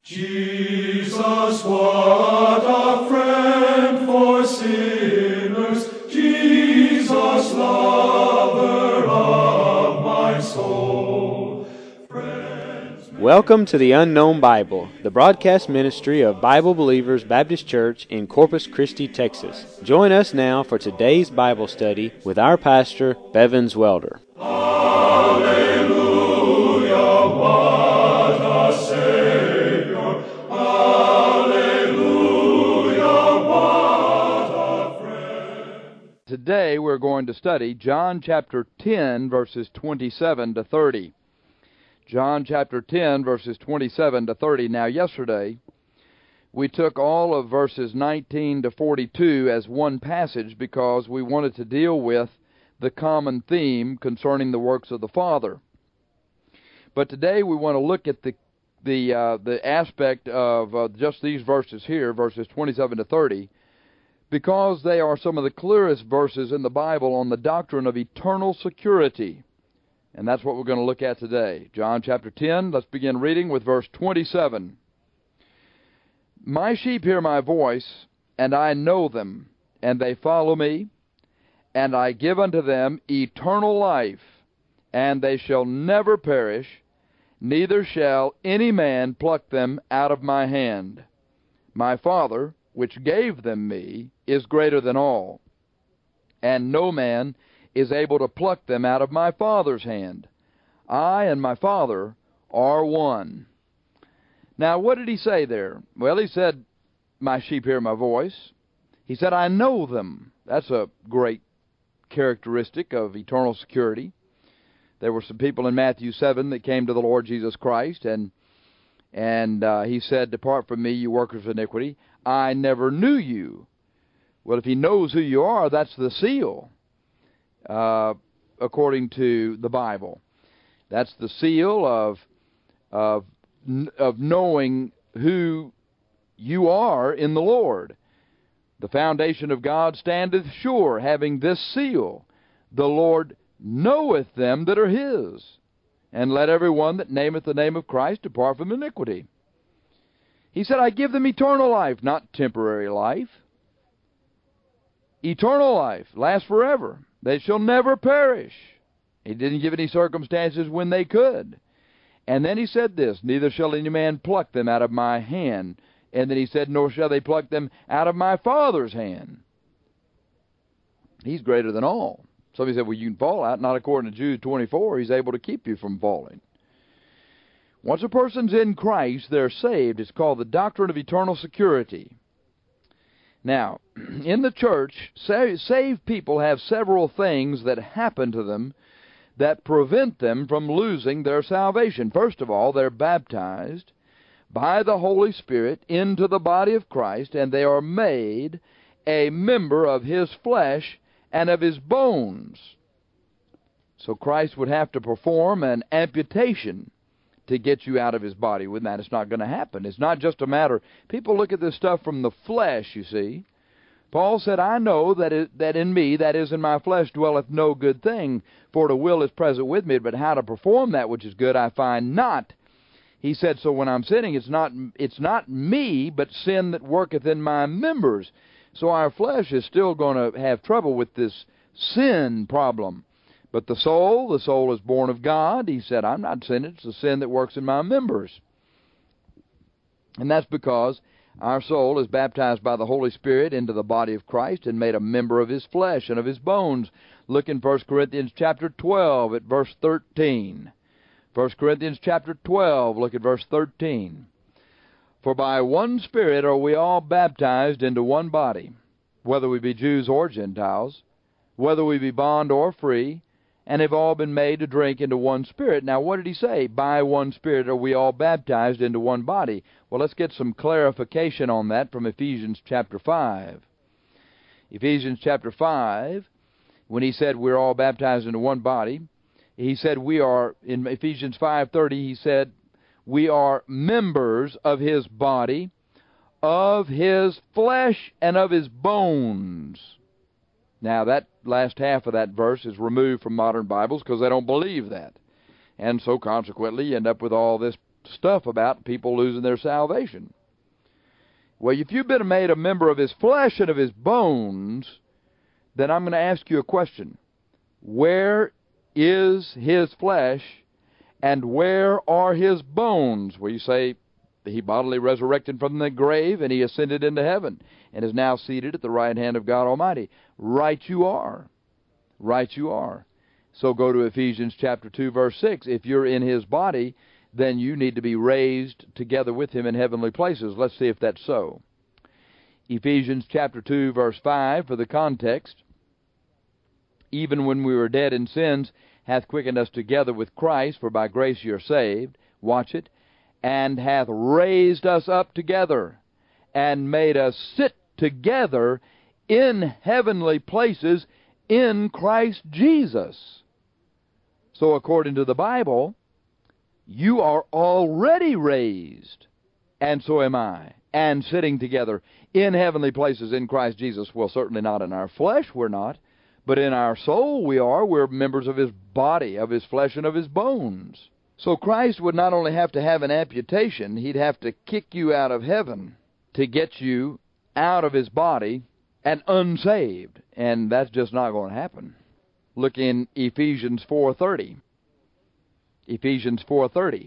Jesus, what a friend for sinners, Jesus, lover of my soul. Welcome to the Unknown Bible, the broadcast ministry of Bible Believers Baptist Church in Corpus Christi, Texas. Join us now for today's Bible study with our pastor, Bevins Welder. Hallelujah, what a Savior. Hallelujah, what a friend. Today we're going to study John chapter 10, verses 27 to 30. John chapter 10, verses 27 to 30. Now, yesterday, we took all of verses 19 to 42 as one passage because we wanted to deal with the common theme concerning the works of the Father. But today we want to look at the aspect of just these verses here, verses 27 to 30, because they are some of the clearest verses in the Bible on the doctrine of eternal security. And that's what we're going to look at today. John chapter 10, let's begin reading with verse 27. My sheep hear my voice, and I know them, and they follow me, and I give unto them eternal life, and they shall never perish, neither shall any man pluck them out of my hand. My Father, which gave them me, is greater than all, and no man is able to pluck them out of my Father's hand. I and my Father are one. Now, what did he say there? Well, he said, my sheep hear my voice. He said, I know them. That's a great characteristic of eternal security. There were some people in Matthew 7 that came to the Lord Jesus Christ, and he said, depart from me, you workers of iniquity. I never knew you. Well, if he knows who you are, that's the seal. According to the Bible, that's the seal of knowing who you are in the Lord. The foundation of God standeth sure, having this seal: the Lord knoweth them that are His. And let every one that nameth the name of Christ depart from iniquity. He said, I give them eternal life, not temporary life. Eternal life lasts forever. They shall never perish. He didn't give any circumstances when they could. And then he said this, neither shall any man pluck them out of my hand. And then he said, nor shall they pluck them out of my Father's hand. He's greater than all. Somebody said, well, you can fall out. Not according to Jude 24. He's able to keep you from falling. Once a person's in Christ, they're saved. It's called the doctrine of eternal security. Now, in the church, saved people have several things that happen to them that prevent them from losing their salvation. First of all, they're baptized by the Holy Spirit into the body of Christ, and they are made a member of His flesh and of His bones. So Christ would have to perform an amputation to get you out of His body. With that, it's not going to happen. It's not just a matter. People look at this stuff from the flesh, you see. Paul said, I know that in me, that is in my flesh, dwelleth no good thing, for the will is present with me, but how to perform that which is good I find not. He said, so when I'm sinning, it's not me, but sin that worketh in my members. So our flesh is still going to have trouble with this sin problem. But the soul is born of God. He said, I'm not sinning. It's the sin that works in my members. And that's because our soul is baptized by the Holy Spirit into the body of Christ and made a member of His flesh and of His bones. Look in 1 Corinthians chapter 12 at verse 13. 1 Corinthians chapter 12, look at verse 13. For by one Spirit are we all baptized into one body, whether we be Jews or Gentiles, whether we be bond or free, and have all been made to drink into one Spirit. Now, what did he say? By one Spirit are we all baptized into one body. Well, let's get some clarification on that from Ephesians chapter 5. Ephesians chapter 5, when he said we're all baptized into one body, he said we are, in Ephesians 5:30, he said we are members of His body, of His flesh, and of His bones. Now, that last half of that verse is removed from modern Bibles because they don't believe that. And so, consequently, you end up with all this stuff about people losing their salvation. Well, if you've been made a member of his flesh and of his bones, then I'm going to ask you a question. Where is his flesh and where are his bones? Well, you say, he bodily resurrected from the grave and he ascended into heaven and is now seated at the right hand of God Almighty. Right you are. Right you are. So go to Ephesians chapter 2, verse 6. If you're in his body, then you need to be raised together with him in heavenly places. Let's see if that's so. Ephesians chapter 2, verse 5, for the context. Even when we were dead in sins, hath quickened us together with Christ, for by grace ye are saved. Watch it. And hath raised us up together, and made us sit together in heavenly places in Christ Jesus. So according to the Bible, you are already raised, and so am I, and sitting together in heavenly places in Christ Jesus. Well, certainly not in our flesh, we're not, but in our soul we are. We're members of his body, of his flesh, and of his bones. So Christ would not only have to have an amputation, he'd have to kick you out of heaven to get you out of his body and unsaved. And that's just not going to happen. Look in Ephesians 4:30. Ephesians 4:30.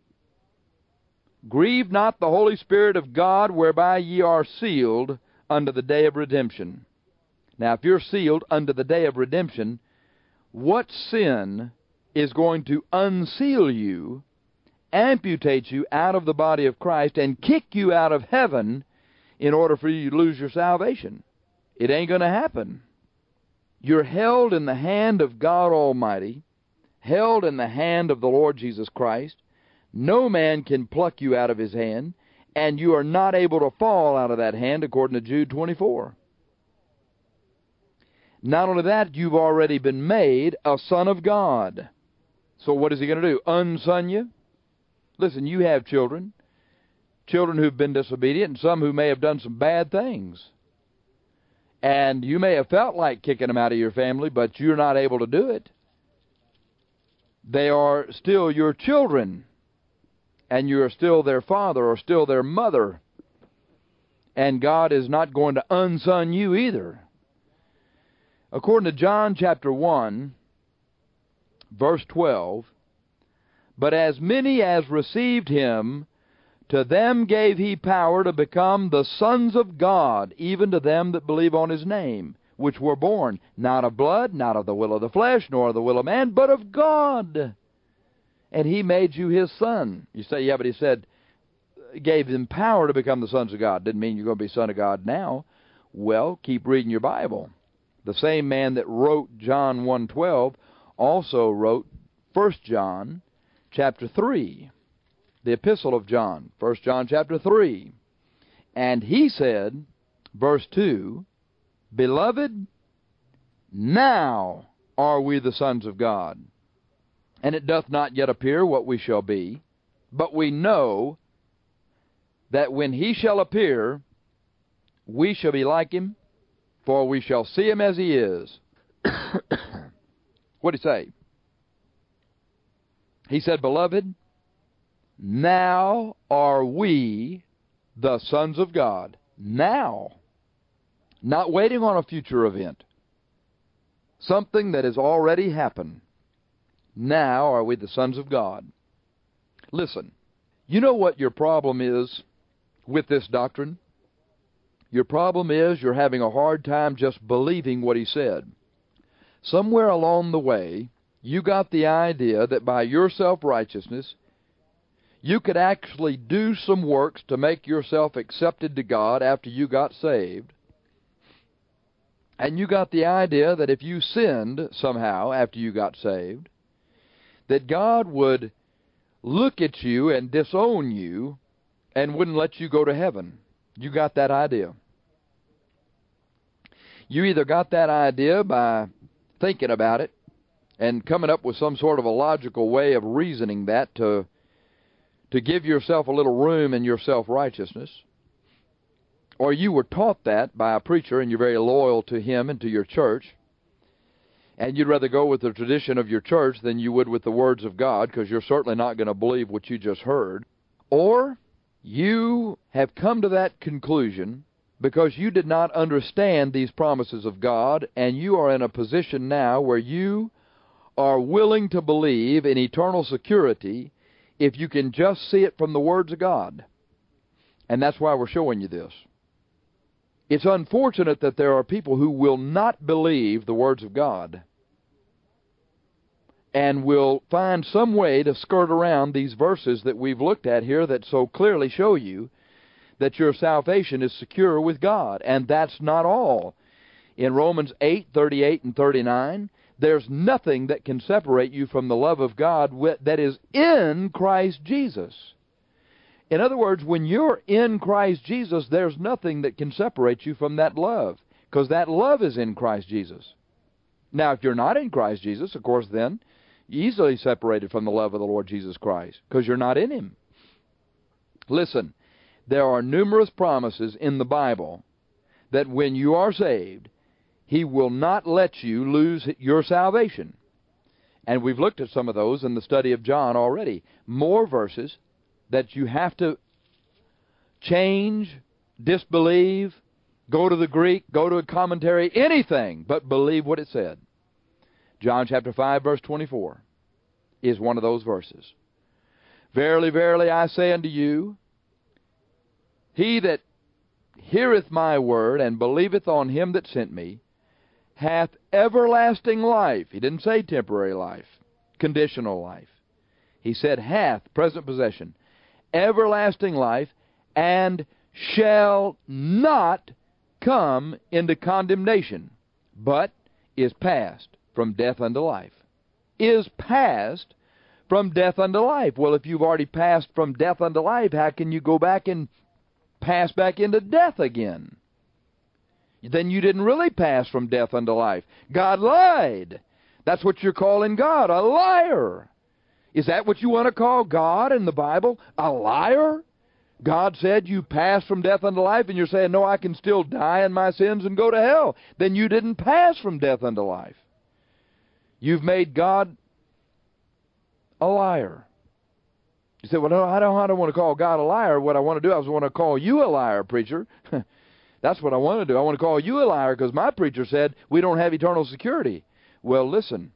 Grieve not the Holy Spirit of God, whereby ye are sealed unto the day of redemption. Now, if you're sealed unto the day of redemption, what sin is going to unseal you, amputate you out of the body of Christ, and kick you out of heaven in order for you to lose your salvation? It ain't going to happen. You're held in the hand of God Almighty, held in the hand of the Lord Jesus Christ. No man can pluck you out of his hand, and you are not able to fall out of that hand, according to Jude 24. Not only that, you've already been made a son of God. So what is he going to do? Unson you? Listen, you have children who've been disobedient, and some who may have done some bad things. And you may have felt like kicking them out of your family, but you're not able to do it. They are still your children, and you are still their father or still their mother. And God is not going to unson you either. According to John chapter 1, verse 12, but as many as received him, to them gave he power to become the sons of God, even to them that believe on his name, which were born, not of blood, not of the will of the flesh, nor of the will of man, but of God. And he made you his son. You say, yeah, but he said, gave them power to become the sons of God. Didn't mean you're going to be son of God now. Well, keep reading your Bible. The same man that wrote John 1:12 also wrote 1 John chapter 3, the epistle of John, 1 John chapter 3. And he said, verse 2, Beloved, now are we the sons of God, and it doth not yet appear what we shall be, but we know that when he shall appear, we shall be like him, for we shall see him as he is. What did he say? He said, Beloved, now are we the sons of God. Now. Not waiting on a future event. Something that has already happened. Now are we the sons of God. Listen, you know what your problem is with this doctrine? Your problem is you're having a hard time just believing what he said. Somewhere along the way, you got the idea that by your self-righteousness, you could actually do some works to make yourself accepted to God after you got saved. And you got the idea that if you sinned somehow after you got saved, that God would look at you and disown you and wouldn't let you go to heaven. You got that idea. You either got that idea by thinking about it and coming up with some sort of a logical way of reasoning that to give yourself a little room in your self-righteousness, or you were taught that by a preacher and you're very loyal to him and to your church, and you'd rather go with the tradition of your church than you would with the words of God, because you're certainly not going to believe what you just heard. Or you have come to that conclusion because you did not understand these promises of God, and you are in a position now where you are willing to believe in eternal security if you can just see it from the words of God. And that's why we're showing you this. It's unfortunate that there are people who will not believe the words of God and will find some way to skirt around these verses that we've looked at here that so clearly show you that your salvation is secure with God. And that's not all. In Romans 8:38 and 39, there's nothing that can separate you from the love of God that is in Christ Jesus. In other words, when you're in Christ Jesus, there's nothing that can separate you from that love, because that love is in Christ Jesus. Now, if you're not in Christ Jesus, of course, then you're easily separated from the love of the Lord Jesus Christ, because you're not in Him. Listen, there are numerous promises in the Bible that when you are saved, He will not let you lose your salvation. And we've looked at some of those in the study of John already. More verses that you have to change, disbelieve, go to the Greek, go to a commentary, anything but believe what it said. John chapter 5, verse 24 is one of those verses. Verily, verily, I say unto you, he that heareth my word and believeth on him that sent me hath everlasting life. He didn't say temporary life, conditional life. He said hath, present possession, everlasting life, and shall not come into condemnation, but is passed from death unto life. Is passed from death unto life. Well, if you've already passed from death unto life, how can you go back and pass back into death again? Then you didn't really pass from death unto life. God lied. That's what you're calling God, a liar. Is that what you want to call God in the Bible? A liar? God said you passed from death unto life, and you're saying, no, I can still die in my sins and go to hell. Then you didn't pass from death unto life. You've made God a liar. You say, well, no, I don't want to call God a liar. What I want to do, I want to call you a liar, preacher. That's what I want to do. I want to call you a liar because my preacher said we don't have eternal security. Well, listen.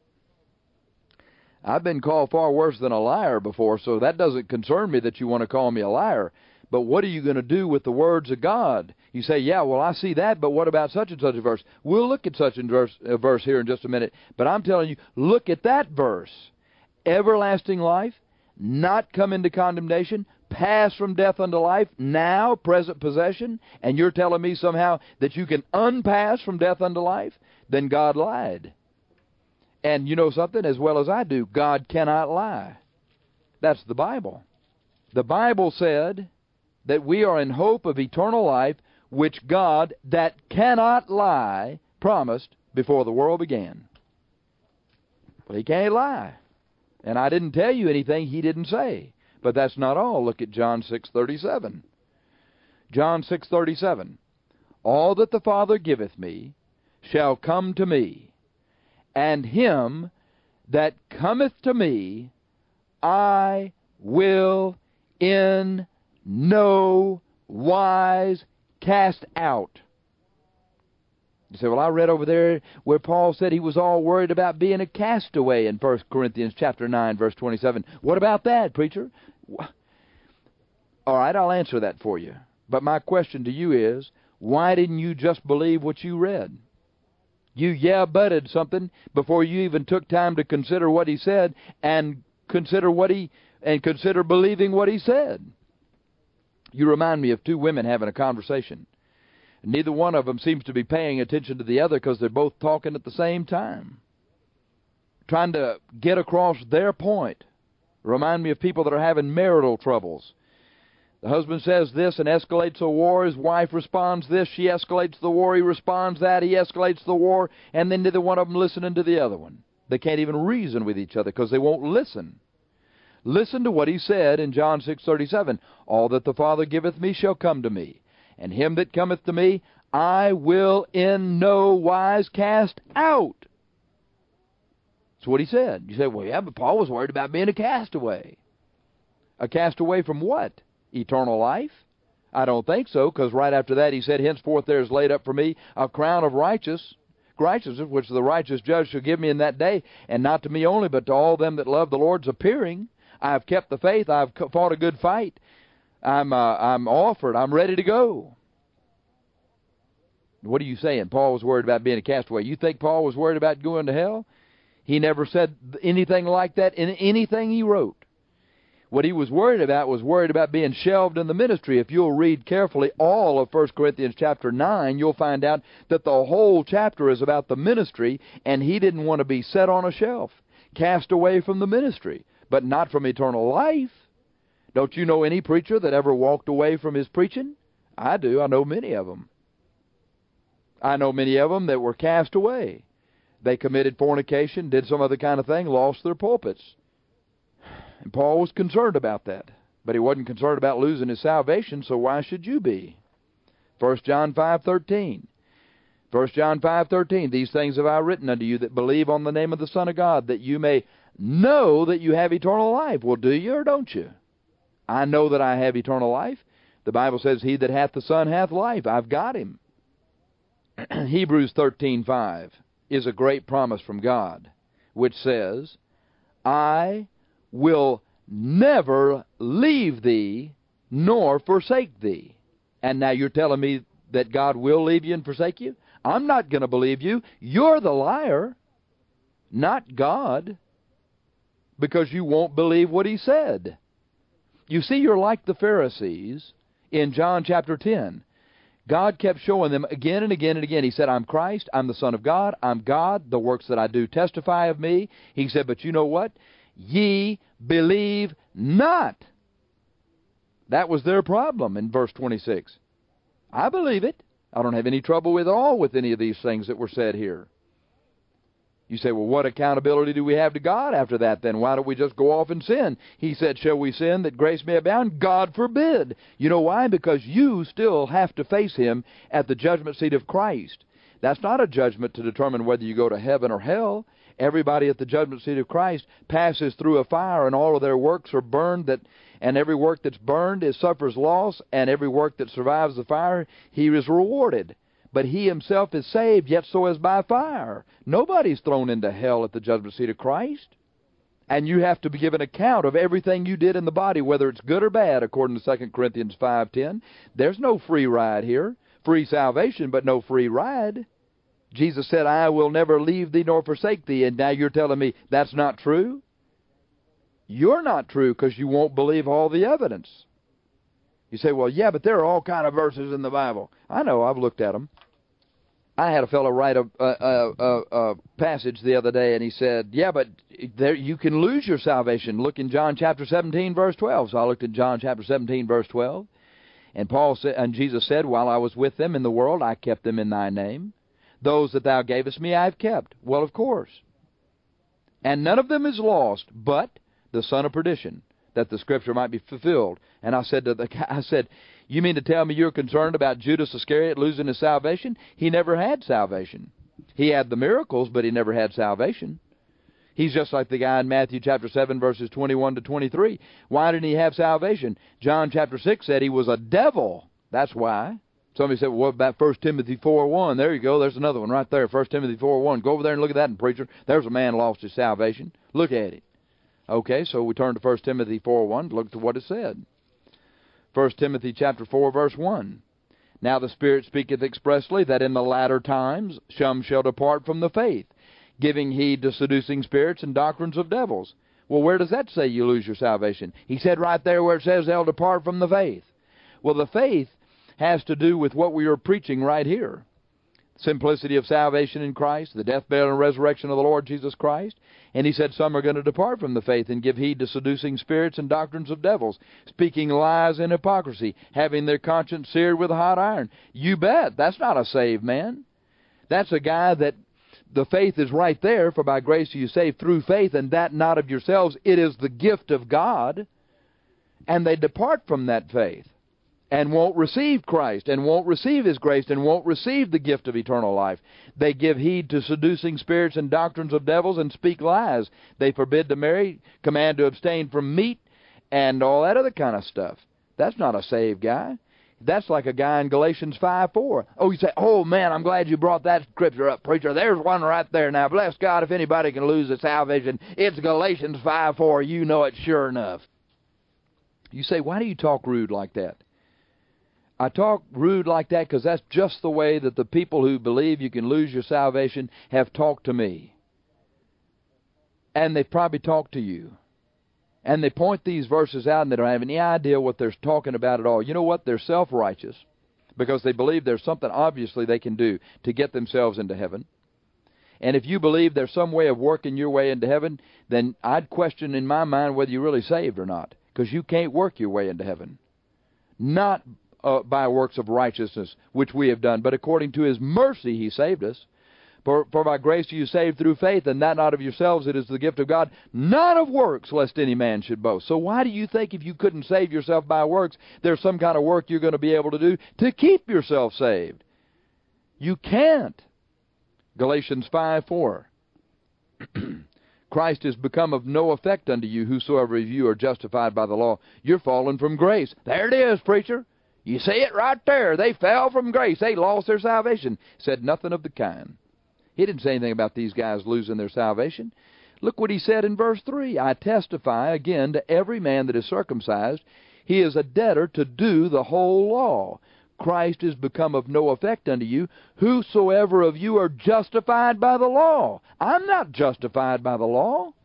I've been called far worse than a liar before, so that doesn't concern me that you want to call me a liar. But what are you going to do with the words of God? You say, yeah, well, I see that, but what about such and such a verse? We'll look at such a verse here in just a minute. But I'm telling you, look at that verse. Everlasting life, not come into condemnation, pass from death unto life, now, present possession, and you're telling me somehow that you can unpass from death unto life? Then God lied. And you know something, as well as I do, God cannot lie. That's the Bible. The Bible said that we are in hope of eternal life, which God, that cannot lie, promised before the world began. Well, He can't lie. And I didn't tell you anything He didn't say. But that's not all. Look at John 6:37. John 6:37. All that the Father giveth me shall come to me, and him that cometh to me I will in no wise cast out. You say, well, I read over there where Paul said he was all worried about being a castaway in 1 Corinthians chapter 9, verse 27. What about that, preacher? All right, I'll answer that for you. But my question to you is, why didn't you just believe what you read? You yeah-butted something before you even took time to consider what he said and consider believing what he said. You remind me of two women having a conversation. Neither one of them seems to be paying attention to the other because they're both talking at the same time, trying to get across their point. Remind me of people that are having marital troubles. The husband says this and escalates the war. His wife responds this. She escalates the war. He responds that. He escalates the war. And then neither one of them listening to the other one. They can't even reason with each other because they won't listen. Listen to what he said in John 6:37. All that the Father giveth me shall come to me, and him that cometh to me I will in no wise cast out. That's what he said. You say, well, yeah, but Paul was worried about being a castaway. A castaway from what? Eternal life? I don't think so, because right after that he said, henceforth there is laid up for me a crown of righteousness, which the righteous judge shall give me in that day, and not to me only, but to all them that love the Lord's appearing. I have kept the faith. I have fought a good fight. I'm offered. I'm ready to go. What are you saying? Paul was worried about being a castaway. You think Paul was worried about going to hell? He never said anything like that in anything he wrote. What he was worried about being shelved in the ministry. If you'll read carefully all of 1 Corinthians chapter 9, you'll find out that the whole chapter is about the ministry, and he didn't want to be set on a shelf, cast away from the ministry, but not from eternal life. Don't you know any preacher that ever walked away from his preaching? I do. I know many of them. I know many of them that were cast away. They committed fornication, did some other kind of thing, lost their pulpits. And Paul was concerned about that. But he wasn't concerned about losing his salvation, so why should you be? 1 John 5:13. 1 John 5:13, these things have I written unto you that believe on the name of the Son of God, that you may know that you have eternal life. Well, do you or don't you? I know that I have eternal life. The Bible says, he that hath the Son hath life. I've got him. Hebrews 13:5 is a great promise from God, which says, I will never leave thee nor forsake thee. And now you're telling me that God will leave you and forsake you? I'm not going to believe you. You're the liar, not God, because you won't believe what he said. You see, you're like the Pharisees in John chapter 10. God kept showing them again and again and again. He said, I'm Christ, I'm the Son of God, I'm God, the works that I do testify of me. He said, but you know what? Ye believe not. That was their problem in verse 26. I believe it. I don't have any trouble at all with any of these things that were said here. You say, well, what accountability do we have to God after that then? Why don't we just go off and sin? He said, shall we sin that grace may abound? God forbid. You know why? Because you still have to face him at the judgment seat of Christ. That's not a judgment to determine whether you go to heaven or hell. Everybody at the judgment seat of Christ passes through a fire, and all of their works are burned, and every work that's burned suffers loss, and every work that survives the fire, he is rewarded. But he himself is saved, yet so is by fire. Nobody's thrown into hell at the judgment seat of Christ. And you have to give an account of everything you did in the body, whether it's good or bad, according to 2 Corinthians 5:10. There's no free ride here. Free salvation, but no free ride. Jesus said, I will never leave thee nor forsake thee, and now you're telling me that's not true? You're not true because you won't believe all the evidence. You say, well, yeah, but there are all kind of verses in the Bible. I know, I've looked at them. I had a fellow write a passage the other day, and he said, yeah, but there you can lose your salvation. Look in John chapter 17, verse 12. So I looked at John chapter 17, verse 12. And Paul said, and Jesus said, while I was with them in the world, I kept them in thy name. Those that thou gavest me I have kept. Well, of course. And none of them is lost, but the son of perdition, that the scripture might be fulfilled. And I said to the guy, I said, you mean to tell me you're concerned about Judas Iscariot losing his salvation? He never had salvation. He had the miracles, but he never had salvation. He's just like the guy in Matthew chapter 7, verses 21 to 23. Why didn't he have salvation? John chapter 6 said he was a devil. That's why. Somebody said, well, what about 1 Timothy 4:1? There you go. There's another one right there, 1 Timothy 4:1. Go over there and look at that, and preacher. There's a man lost his salvation. Look at it. Okay, so we turn to 1 Timothy 4:1 to look to what it said. 1 Timothy chapter 4, verse 1. Now the Spirit speaketh expressly that in the latter times some shall depart from the faith, giving heed to seducing spirits and doctrines of devils. Well, where does that say you lose your salvation? He said right there where it says they'll depart from the faith. Well, the faith has to do with what we are preaching right here. Simplicity of salvation in Christ, the death, burial, and resurrection of the Lord Jesus Christ. And he said some are going to depart from the faith and give heed to seducing spirits and doctrines of devils, speaking lies and hypocrisy, having their conscience seared with a hot iron. You bet. That's not a saved man. That's a guy that the faith is right there, for by grace are you saved through faith, and that not of yourselves. It is the gift of God. And they depart from that faith. and won't receive Christ, and won't receive His grace, and won't receive the gift of eternal life. They give heed to seducing spirits and doctrines of devils and speak lies. They forbid to marry, command to abstain from meat, and all that other kind of stuff. That's not a saved guy. That's like a guy in Galatians 5:4. Oh, you say, oh, man, I'm glad you brought that scripture up, preacher. There's one right there. Now, bless God, if anybody can lose their salvation, it's Galatians 5:4. You know it sure enough. You say, why do you talk rude like that? I talk rude like that because that's just the way that the people who believe you can lose your salvation have talked to me. And they've probably talked to you. And they point these verses out and they don't have any idea what they're talking about at all. You know what? They're self-righteous because they believe there's something obviously they can do to get themselves into heaven. And if you believe there's some way of working your way into heaven, then I'd question in my mind whether you're really saved or not, because you can't work your way into heaven. Not by works of righteousness, which we have done, but according to His mercy He saved us. For by grace are you saved through faith, and that not of yourselves, it is the gift of God, not of works, lest any man should boast. So why do you think if you couldn't save yourself by works, there's some kind of work you're going to be able to do to keep yourself saved? You can't. Galatians 5:4. Christ is become of no effect unto you, whosoever of you are justified by the law. You're fallen from grace. There it is, preacher. You see it right there. They fell from grace. They lost their salvation. Said nothing of the kind. He didn't say anything about these guys losing their salvation. Look what he said in verse 3. I testify again to every man that is circumcised, he is a debtor to do the whole law. Christ is become of no effect unto you, whosoever of you are justified by the law. I'm not justified by the law.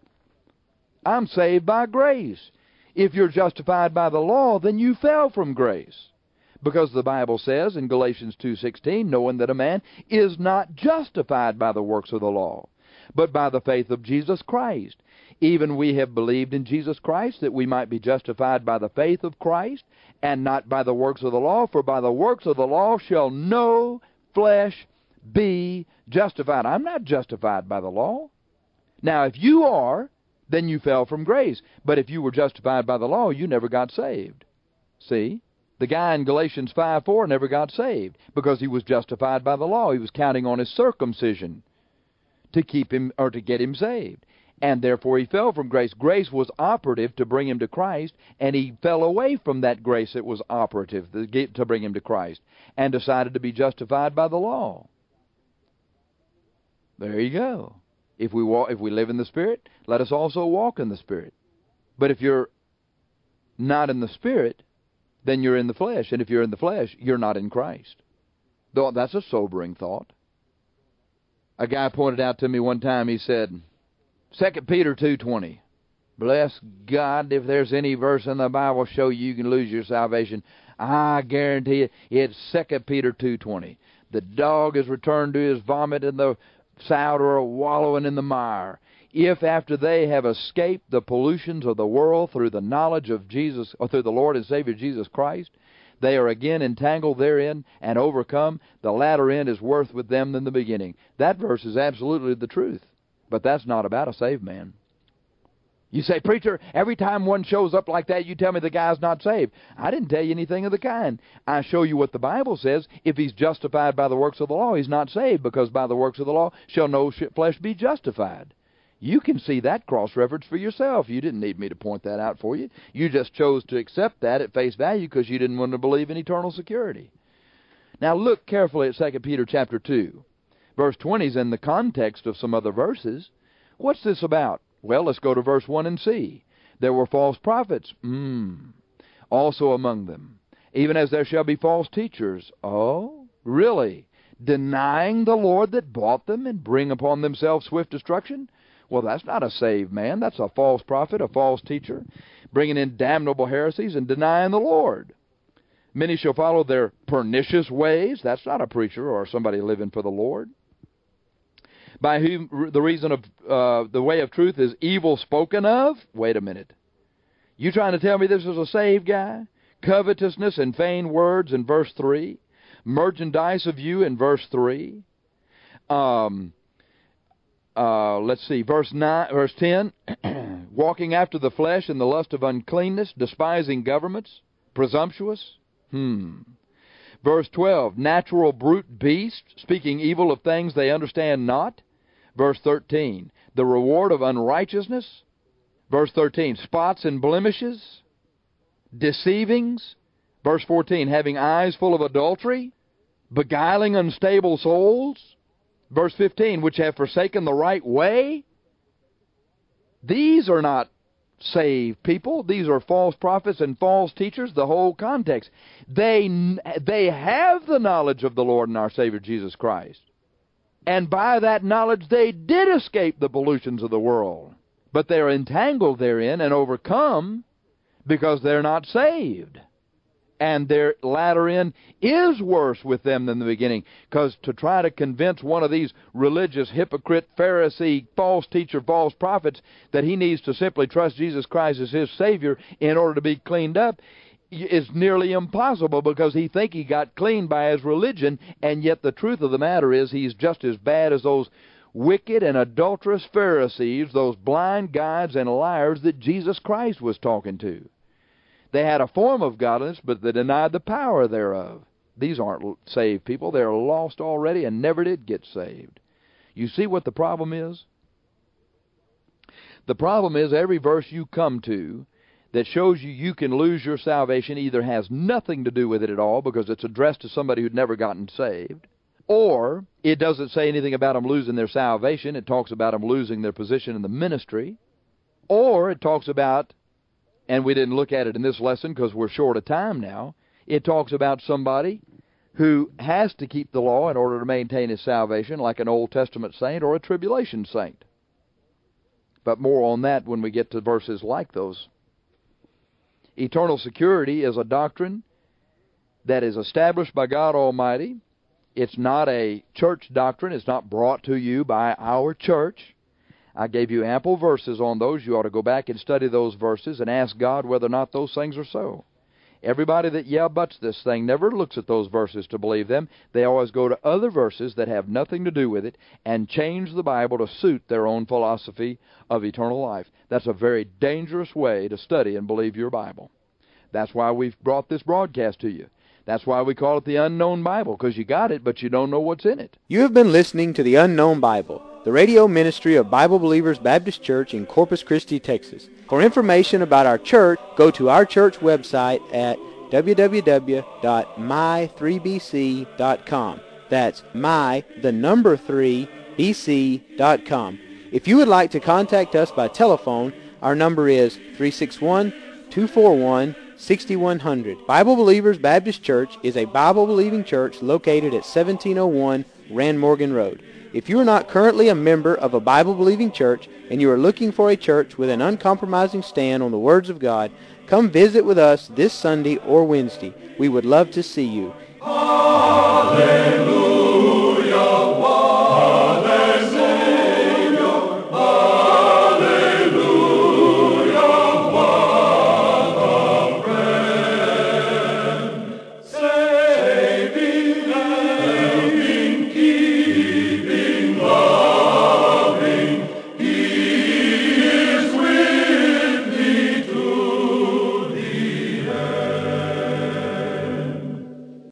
I'm saved by grace. If you're justified by the law, then you fell from grace. Because the Bible says in Galatians 2:16, knowing that a man is not justified by the works of the law, but by the faith of Jesus Christ. Even we have believed in Jesus Christ, that we might be justified by the faith of Christ, and not by the works of the law. For by the works of the law shall no flesh be justified. I'm not justified by the law. Now, if you are, then you fell from grace. But if you were justified by the law, you never got saved. See? The guy in Galatians 5:4 never got saved because he was justified by the law. He was counting on his circumcision to keep him or to get him saved. And therefore he fell from grace. Grace was operative to bring him to Christ, and he fell away from that grace that was operative to bring him to Christ and decided to be justified by the law. There you go. If we live in the Spirit, let us also walk in the Spirit. But if you're not in the Spirit, then you're in the flesh. And if you're in the flesh, you're not in Christ. Though that's a sobering thought. A guy pointed out to me one time, he said, 2 Peter 2:20. Bless God, if there's any verse in the Bible show you can lose your salvation, I guarantee you it's 2 Peter 2:20. The dog is returned to his vomit, and the sow are wallowing in the mire. If after they have escaped the pollutions of the world through the knowledge of Jesus, or through the Lord and Savior Jesus Christ, they are again entangled therein and overcome, the latter end is worse with them than the beginning. That verse is absolutely the truth. But that's not about a saved man. You say, preacher, every time one shows up like that, you tell me the guy's not saved. I didn't tell you anything of the kind. I show you what the Bible says. If he's justified by the works of the law, he's not saved, because by the works of the law shall no flesh be justified. You can see that cross-reference for yourself. You didn't need me to point that out for you. You just chose to accept that at face value because you didn't want to believe in eternal security. Now look carefully at 2 Peter chapter 2. Verse 20 is in the context of some other verses. What's this about? Well, let's go to verse 1 and see. There were false prophets, also among them, even as there shall be false teachers. Oh, really? Denying the Lord that bought them, and bring upon themselves swift destruction? Well, that's not a saved man. That's a false prophet, a false teacher, bringing in damnable heresies and denying the Lord. Many shall follow their pernicious ways. That's not a preacher or somebody living for the Lord. By whom the reason of the way of truth is evil spoken of? Wait a minute. You trying to tell me this is a saved guy? Covetousness and vain words in verse 3. Merchandise of you in verse 3. Let's see, verse 10. Walking after the flesh in the lust of uncleanness, despising governments, presumptuous. Verse 12, natural brute beasts, speaking evil of things they understand not. Verse 13, the reward of unrighteousness. Verse 13, spots and blemishes, deceivings. Verse 14, having eyes full of adultery, beguiling unstable souls. Verse 15, which have forsaken the right way. These are not saved people. These are false prophets and false teachers. The whole context. They have the knowledge of the Lord and our Savior Jesus Christ. And by that knowledge they did escape the pollutions of the world. But they're entangled therein and overcome because they're not saved. And their latter end is worse with them than the beginning. Because to try to convince one of these religious, hypocrite, Pharisee, false teacher, false prophets that he needs to simply trust Jesus Christ as his Savior in order to be cleaned up is nearly impossible, because he think he got clean by his religion, and yet the truth of the matter is he's just as bad as those wicked and adulterous Pharisees, those blind guides and liars that Jesus Christ was talking to. They had a form of godliness, but they denied the power thereof. These aren't saved people. They're lost already and never did get saved. You see what the problem is? The problem is every verse you come to that shows you can lose your salvation either has nothing to do with it at all because it's addressed to somebody who'd never gotten saved, or it doesn't say anything about them losing their salvation. It talks about them losing their position in the ministry, or it talks about, and we didn't look at it in this lesson because we're short of time now, it talks about somebody who has to keep the law in order to maintain his salvation, like an Old Testament saint or a tribulation saint. But more on that when we get to verses like those. Eternal security is a doctrine that is established by God Almighty. It's not a church doctrine. It's not brought to you by our church. I gave you ample verses on those. You ought to go back and study those verses and ask God whether or not those things are so. Everybody that butts this thing never looks at those verses to believe them. They always go to other verses that have nothing to do with it and change the Bible to suit their own philosophy of eternal life. That's a very dangerous way to study and believe your Bible. That's why we've brought this broadcast to you. That's why we call it the Unknown Bible, because you got it, but you don't know what's in it. You have been listening to the Unknown Bible, the radio ministry of Bible Believers Baptist Church in Corpus Christi, Texas. For information about our church, go to our church website at www.my3bc.com. That's my3bc.com. If you would like to contact us by telephone, our number is 361-241-6100. Bible Believers Baptist Church is a Bible-believing church located at 1701 Rand Morgan Road. If you are not currently a member of a Bible-believing church and you are looking for a church with an uncompromising stand on the words of God, come visit with us this Sunday or Wednesday. We would love to see you. Hallelujah.